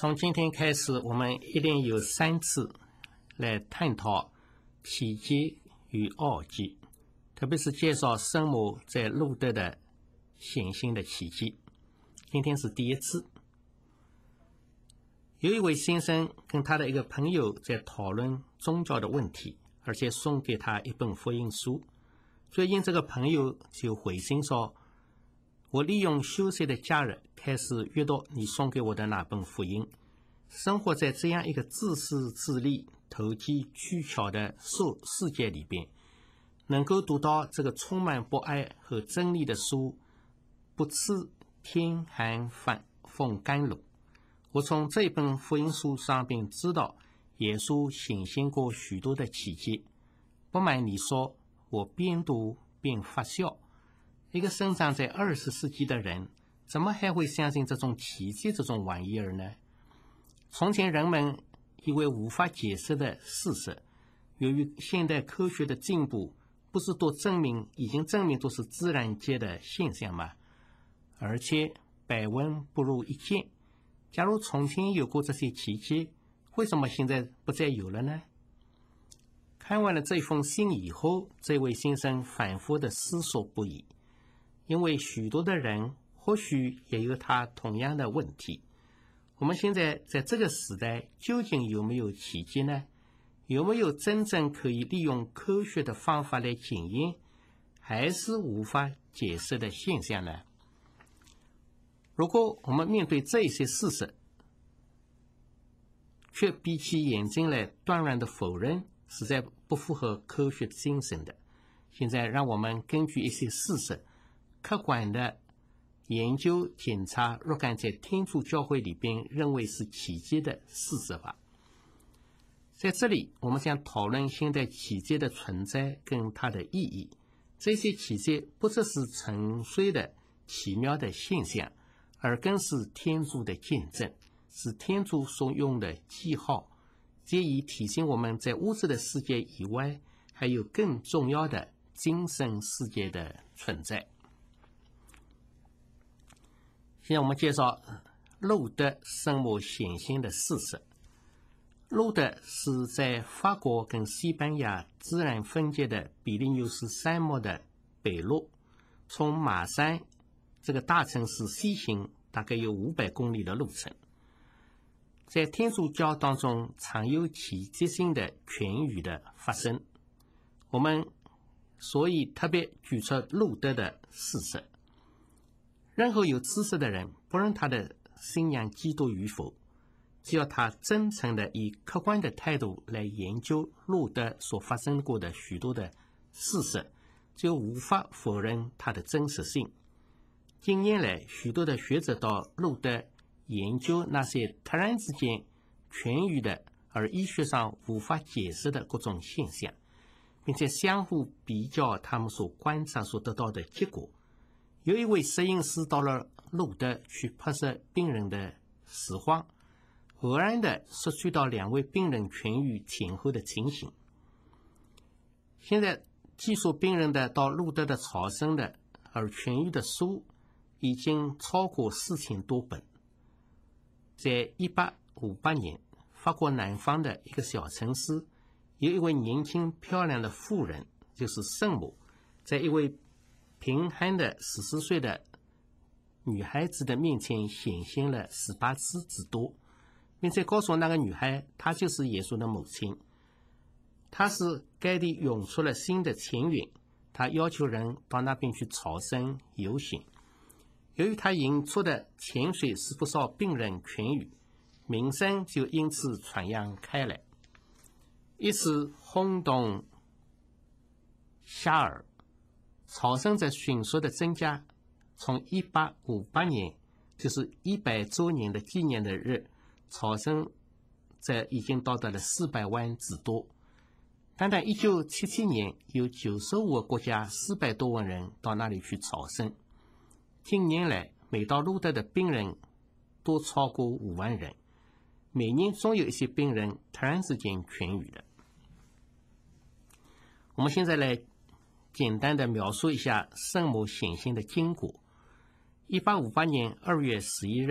从今天开始，我们一连有3次来探讨奇迹与奥迹，特别是介绍圣母在路德的显现的奇迹。今天是第1次。有一位先生跟他的一个朋友在讨论宗教的问题，而且送给他一本福音书。最近这个朋友就回信说，我利用休息的假日开始阅读你送给我的那本福音，生活在这样一个自私自利、投机取巧的世界里边，能够读到这个充满博爱和真理的书，不啻天寒风甘露。我从这本福音书上边知道，耶稣显现过许多的奇迹。不瞒你说，我边读边发笑。一个生长在20世纪的人，怎么还会相信这种奇迹这种玩意儿呢？从前人们以为无法解释的事实，由于现代科学的进步，不是已经证明都是自然界的现象吗？而且百闻不如一见。假如从前有过这些奇迹，为什么现在不再有了呢？看完了这封信以后，这位先生反复的思索不已，因为许多的人或许也有他同样的问题。我们现在在这个时代究竟有没有奇迹呢？有没有真正可以利用科学的方法来检验，还是无法解释的现象呢？如果我们面对这些事实，却闭起眼睛来断然的否认，实在不符合科学精神的。现在让我们根据一些事实，客观的研究检查若干在天主教会里边认为是奇迹的事实吧。在这里，我们将讨论现代奇迹的存在跟它的意义。这些奇迹不只是纯粹的奇妙的现象，而更是天主的见证，是天主所用的记号，借以提醒我们在物质的世界以外，还有更重要的精神世界的存在。现在我们介绍路德圣母显现的事实。路德是在法国跟西班牙自然分界的比利牛斯山脉的北麓，从马山这个大城市西行大概有500公里的路程。在天主教当中，常有奇迹性的痊愈的发生，我们所以特别举出路德的事实。任何有知识的人，不论他的信仰基督与否，只要他真诚的以客观的态度来研究路德所发生过的许多的事实，就无法否认它的真实性。近年来，许多的学者到路德研究那些突然之间痊愈的而医学上无法解释的各种现象，并且相互比较他们所观察所得到的结果。有一位摄影师到了路德去拍摄病人的实况，偶然的摄取到2位病人痊愈前后的情形。现在记述病人的到路德的朝圣的而痊愈的书已经超过4000多本。在1858年，法国南方的一个小城市，有一位年轻漂亮的妇人，就是圣母，在一位贫寒的14岁的女孩子的面前显现了18次之多，并且告诉那个女孩，她就是耶稣的母亲。她是该地涌出了新的泉源，她要求人到那边去朝圣游行。由于她引出的泉水使不少病人痊愈，名声就因此传扬开来，一时轰动遐迩。朝圣者迅速的增加，从1858年，就是100周年的纪念的日，朝圣者已经到达了400万之多。单单1977年，有95个国家400多万人到那里去朝圣。近年来，每到路德的病人都超过5万人，每年总有一些病人突然之间痊愈了。我们现在来简单的描述一下圣母显现的经过。1858年2月11日，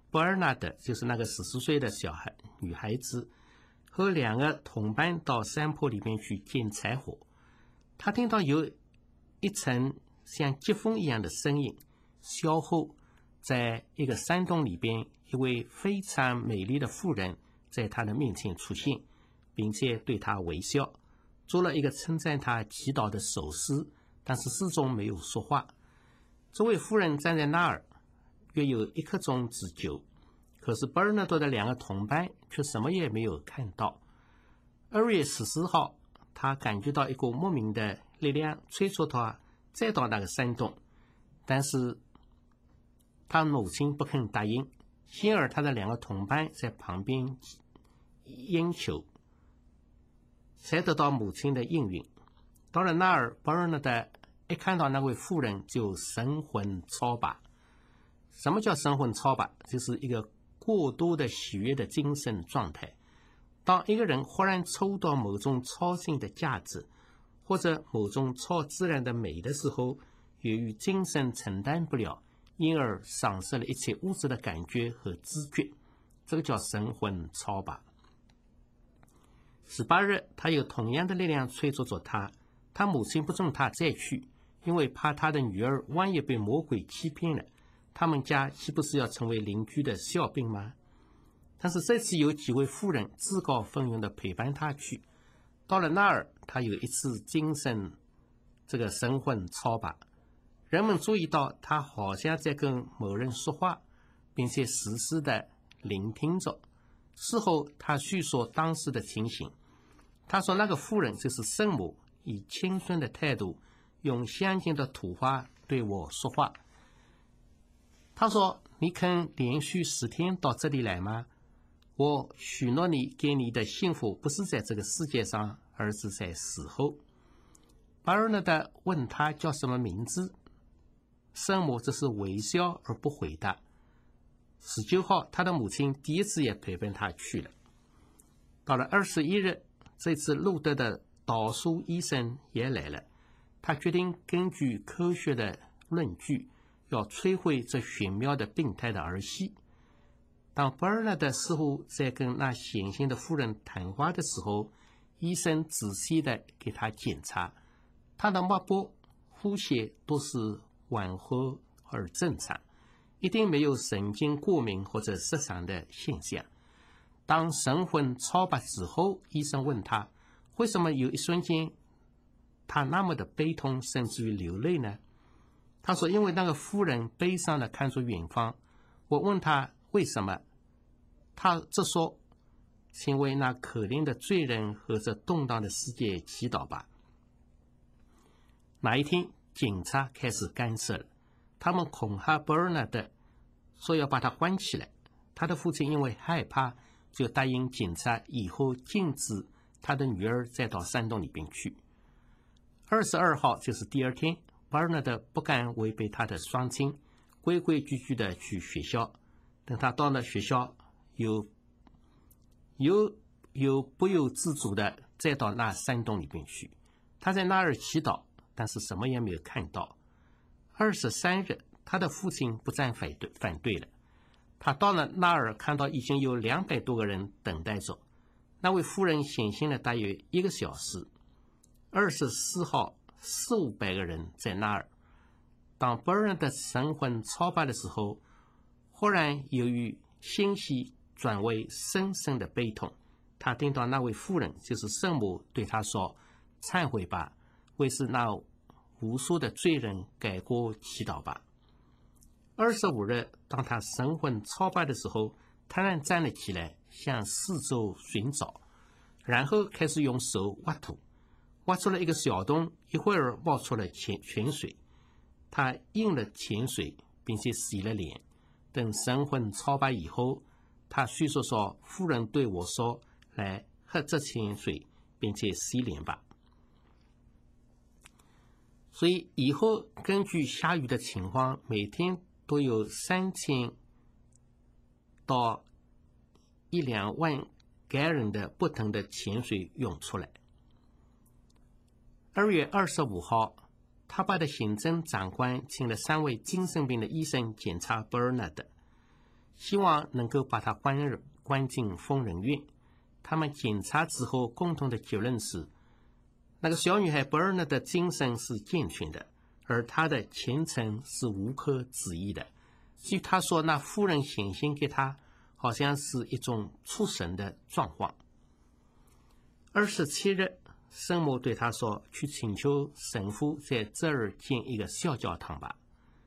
伯尔纳德，就是那个14岁的女孩子，和2个同伴到山坡里面去捡柴火。他听到有一层像疾风一样的声音，稍后在一个山洞里边，一位非常美丽的妇人在他的面前出现，并且对他微笑，做了一个称赞他祈祷的手势，但是始终没有说话。这位妇人站在那儿约有1刻钟之久，可是伯尔纳多的2个同伴却什么也没有看到。2月14号，他感觉到一股莫名的力量催促他再到那个山洞，但是他母亲不肯答应，幸而他的2个同伴在旁边央求，才得到母亲的应允。到了那儿，伯尔纳德一看到那位妇人就神魂超拔。什么叫神魂超拔？就是一个过多的喜悦的精神状态。当一个人忽然抽到某种超性的价值，或者某种超自然的美的时候，由于精神承担不了，因而丧失了一切物质的感觉和知觉，这个叫神魂超拔。18日，他有同样的力量催促着他，他母亲不准他再去，因为怕他的女儿万一被魔鬼欺骗了，他们家岂不是要成为邻居的笑柄吗？但是这次有几位妇人自告奋勇地陪伴他去。到了那儿，他有一次精神神魂超拔。人们注意到他好像在跟某人说话，并且实时地聆听着。事后他叙说当时的情形，他说那个妇人就是圣母，以轻松的态度用乡间的土话对我说话。他说，你肯连续10天到这里来吗？我许诺你给你的幸福不是在这个世界上，而是在死后。巴尔纳德问他叫什么名字，圣母只是微笑而不回答。19号，他的母亲第一次也陪伴他去了。到了21日，这次路德的导数医生也来了，他决定根据科学的论据，要摧毁这玄妙的病态的儿戏。当伯尔纳德似乎在跟那显性的妇人谈话的时候，医生仔细地给他检查，他的脉搏、呼吸都是缓和而正常，一定没有神经过敏或者失常的现象。当神魂超拔之后，医生问他，为什么有一瞬间他那么的悲痛，甚至于流泪呢？他说，因为那个妇人悲伤地看着远方。我问他为什么，他这说，请为那可怜的罪人和这动荡的世界祈祷吧。那一天，警察开始干涉了，他们恐吓伯尔纳德，说要把他关起来。他的父亲因为害怕，就答应警察以后禁止他的女儿再到山洞里边去。22号，就是第二天，伯尔纳德不敢违背他的双亲，规规矩矩的去学校。等他到了学校，不由自主的再到那山洞里边去。他在那儿祈祷，但是什么也没有看到。23日，他的父亲不再反对了。他到了那儿，看到已经有200多个人等待着。那位妇人显现了大约1个小时。24号，400-500个人在那儿。当伯尔纳德神魂超拔的时候，忽然由于欣喜转为深深的悲痛。他听到那位妇人，就是圣母，对他说，忏悔吧，为是那无数的罪人改过祈祷吧。25日，当他神魂超拔的时候，突然站了起来，向四周寻找，然后开始用手挖土，挖出了一个小洞，一会儿冒出了泉水。他饮了泉水，并且洗了脸。等神魂超拔以后，他叙述说，妇人对我说，来喝这泉水，并且洗脸吧。所以以后根据下雨的情况，每天都有3000到1-2万感人的不同的泉水涌出来。2月25号，他巴的行政长官请了3位精神病的医生检查伯尔纳德。 希望能够把他关进疯人院。他们检查之后共同的结论是，那个小女孩伯尔纳的精神是健全的，而她的前程是无可置疑的。据他说，那夫人显现给他好像是一种出神的状况。27日，圣母对他说，去请求神父在这儿建一个小教堂吧。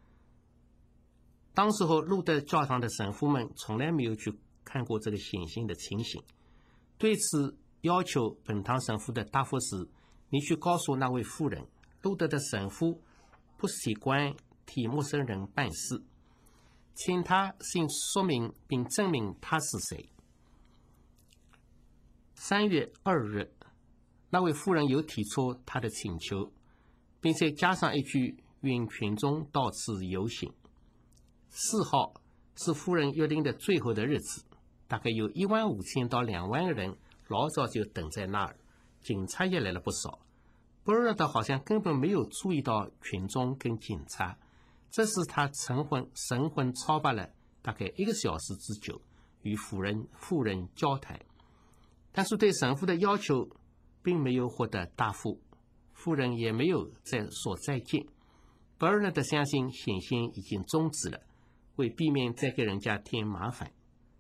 当时候路德教堂的神父们从来没有去看过这个显现的情形，对此要求本堂神父的答复是，你去告诉那位妇人，路德的神父不习惯替陌生人办事，请他先说明并证明他是谁。3月2日，那位妇人又提出他的请求，并且加上一句愿群众到此游行。4号是夫人约定的最后的日子，大概有15000到2万个人老早就等在那儿，警察也来了不少。伯尔纳好像根本没有注意到群众跟警察，这使他神魂超拔了大概1个小时之久，与妇人交谈。但是对神父的要求并没有获得答复，妇人也没有再说再见。伯尔纳的相信显现已经终止了，为避免再给人家添麻烦，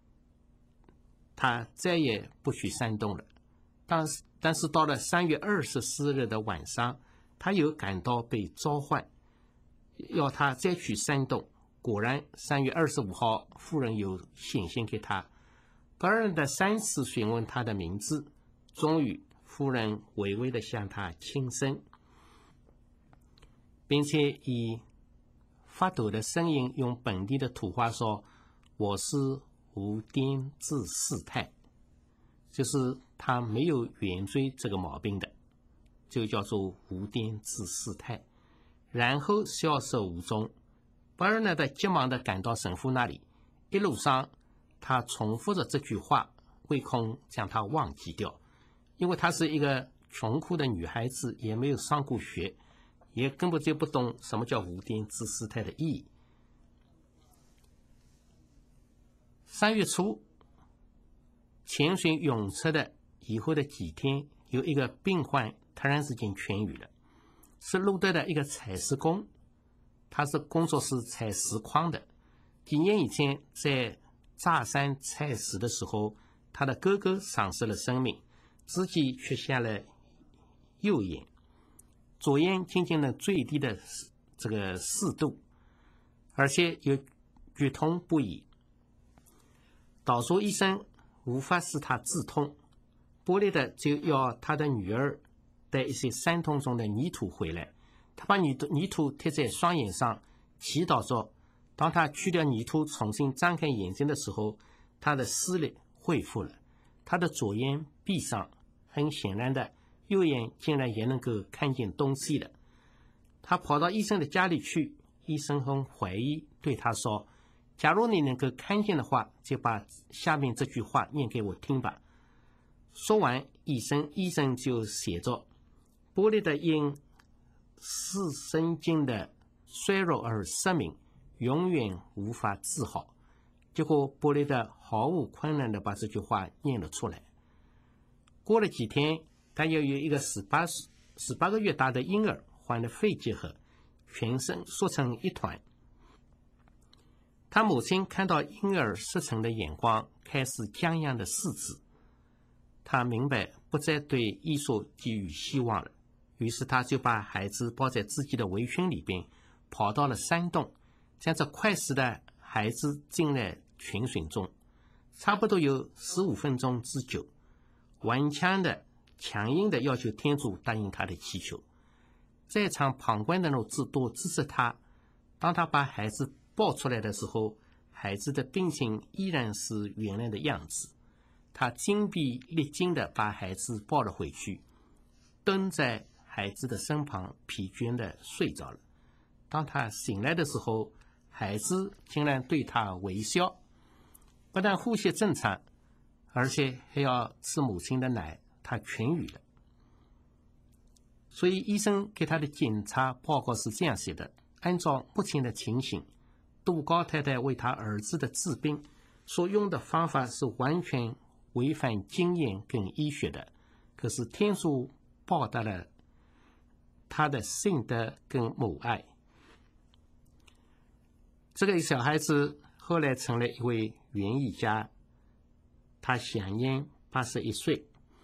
他再也不去山洞了。但是到了3月24日的晚上，他又感到被召唤，要他再去山洞。果然3月25号，妇人又显现给他。伯尔纳3次询问他的名字，终于妇人微微地向他轻声，并且以发抖的声音用本地的土话说，我是无癫治世态，就是他没有圆锥这个毛病的，就叫做无癫治世态。然后消失无踪。伯尔纳急忙地赶到神父那里，一路上他重复着这句话，唯恐将他忘记掉，因为她是一个穷苦的女孩子，也没有上过学，也根本就不懂什么叫无癫治世态的意义。3月初，潜水泳测的以后的几天，有一个病患突然之间痊愈了，是路德的一个采石工，他是工作是采石矿的。几年以前在炸山采石的时候，他的哥哥丧失了生命，自己却下了右眼，左眼仅仅能最低的这个4度，而且又剧痛不已。导数医生无法使他止痛，波列德就要他的女儿带一些山洞中的泥土回来，他把泥土贴在双眼上，祈祷说，当他去掉泥土重新张开眼睛的时候，他的视力恢复了，他的左眼闭上，很显然的右眼竟然也能够看见东西了。他跑到医生的家里去，医生很怀疑，对他说，假如你能够看见的话，就把下面这句话念给我听吧。说完，医生就写着，波列德因视神经的衰弱而失明，永远无法治好。结果波列德毫无困难地把这句话念了出来。过了几天，他又有一个18个月大的婴儿患了肺结核，全身缩成一团。他母亲看到婴儿失沉的眼光，开始僵硬的四肢。他明白不再对医术寄予希望了，于是他就把孩子抱在自己的围裙里边，跑到了山洞，将这快死的孩子浸在泉水中，差不多有15分钟之久，顽强的强硬的要求天主答应他的祈求。在场旁观的人都支持他。当他把孩子抱出来的时候，孩子的病情依然是原来的样子。他精疲力尽地把孩子抱了回去，蹲在孩子的身旁，疲倦地睡着了。当他醒来的时候，孩子竟然对他微笑，不但呼吸正常，而且还要吃母亲的奶，他痊愈了。所以医生给他的检查报告是这样写的：按照目前的情形，杜高太太为他儿子的治病所用的方法是完全违反经验跟医学的，可是天主报答了他的信德跟母爱。这个小孩子后来成了一位园艺家，他享年81岁。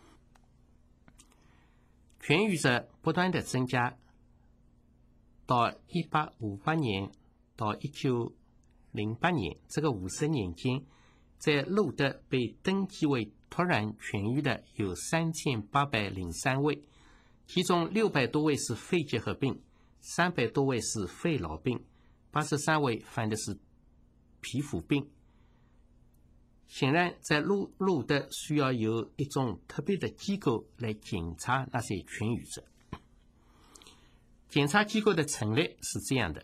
痊愈者不断的增加，到1858年到1908年这个50年间，在路德被登记为突然痊愈的有3803位，其中600多位是肺结核病，300多位是肺痨病，83位犯的是皮肤病。显然，在路德需要有一种特别的机构来检查那些痊愈者。检查机构的成立是这样的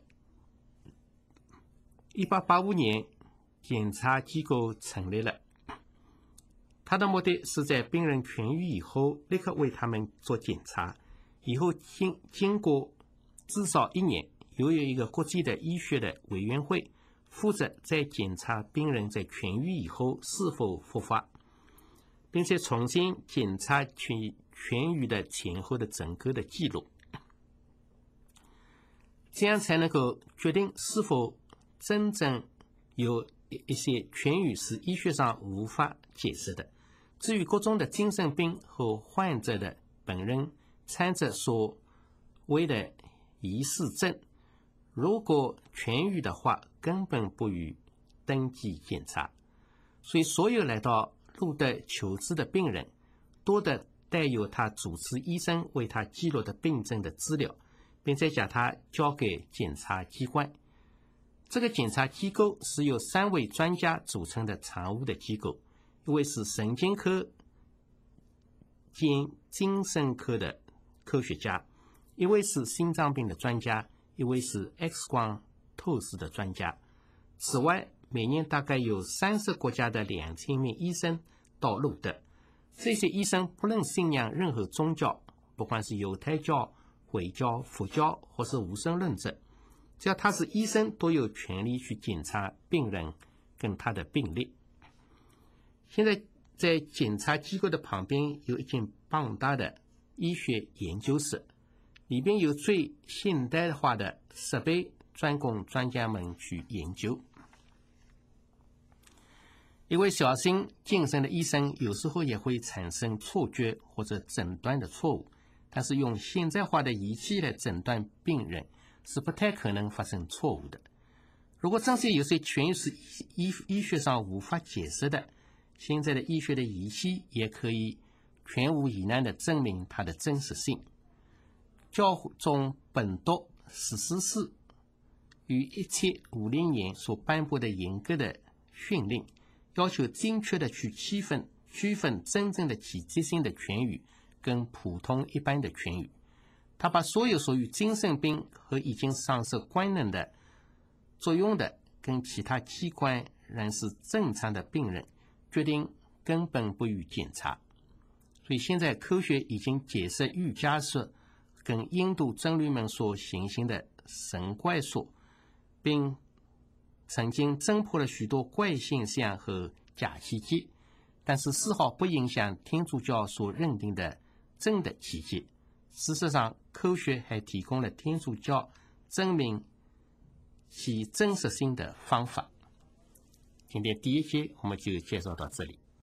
：1885年，检查机构成立了，它的目的是在病人痊愈以后，立刻为他们做检查，以后经过至少1年，由于一个国际的医学的委员会负责再检查病人在痊愈以后是否复发，并且重新检查痊愈的前后的整个的记录，这样才能够决定是否真正有一些痊愈是医学上无法解释的。至于各种的精神病和患者的本人参着所谓的疑似症，如果痊愈的话，根本不予登记检查。所以所有来到路德求治的病人，多的带有他主治医生为他记录的病症的资料，并且将它交给检察机关。这个检察机构是由3位专家组成的常务的机构，一位是神经科兼精神科的科学家，一位是心脏病的专家，一位是 X 光透视的专家。此外，每年大概有30国家的2000名医生到路德，这些医生不论信仰任何宗教，不管是犹太教、回教、佛教或是无神论者，只要他是医生，都有权利去检查病人跟他的病例。现在在检查机构的旁边有一间庞大的医学研究室，里边有最现代化的设备，专供专家们去研究。一位小心谨慎的医生有时候也会产生错觉或者诊断的错误，但是用现代化的仪器来诊断病人是不太可能发生错误的。如果这些有些痊愈是医学上无法解释的，现在的医学的仪器也可以全无疑难地证明它的真实性。教宗本笃14世于1750年所颁布的严格的训令，要求精确的去区分真正的奇迹性的痊愈跟普通一般的痊愈。他把所有属于精神病和已经丧失官能的作用的跟其他器官仍是正常的病人决定根本不予检查。所以现在科学已经解释瑜伽术跟印度僧侣们所行星的神怪术，并曾经侦破了许多怪现象和假奇迹，但是丝毫不影响天主教所认定的真的奇迹。事实上，科学还提供了天主教证明其真实性的方法。今天第1节我们就介绍到这里。